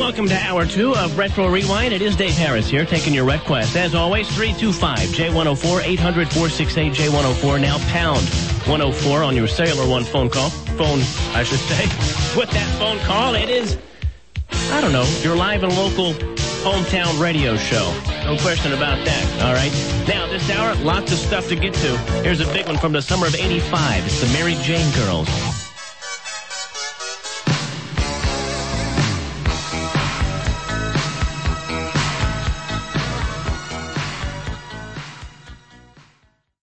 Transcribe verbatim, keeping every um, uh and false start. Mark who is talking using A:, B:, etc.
A: welcome to Hour two of Retro Rewind. It is Dave Harris here, taking your request. As always, three two five, J one oh four, eight hundred, four six eight, J one oh four, now pound one oh four on your cellular one phone call. Phone, I should say. With that phone call, it is, I don't know, your live and local hometown radio show. No question about that, all right? Now, this hour, lots of stuff to get to. Here's a big one from the summer of eighty-five. It's the Mary Jane Girls.